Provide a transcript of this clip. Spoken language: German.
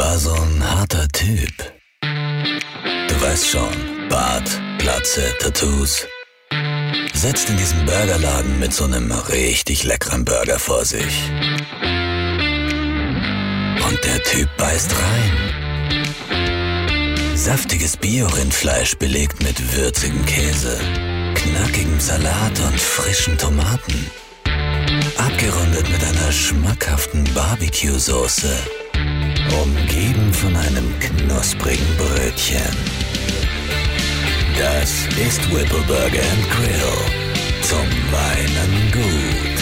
war so ein harter Typ. Du weißt schon, Bart, Glatze, Tattoos. Sitzt in diesem Burgerladen mit so einem richtig leckeren Burger vor sich. Und der Typ beißt rein. Saftiges Bio-Rindfleisch belegt mit würzigem Käse, knackigem Salat und frischen Tomaten. Abgerundet mit einer schmackhaften Barbecue-Soße. Umgeben von einem knusprigen Brötchen. Das ist Whipple Burger & Grill. Zum Weinen gut.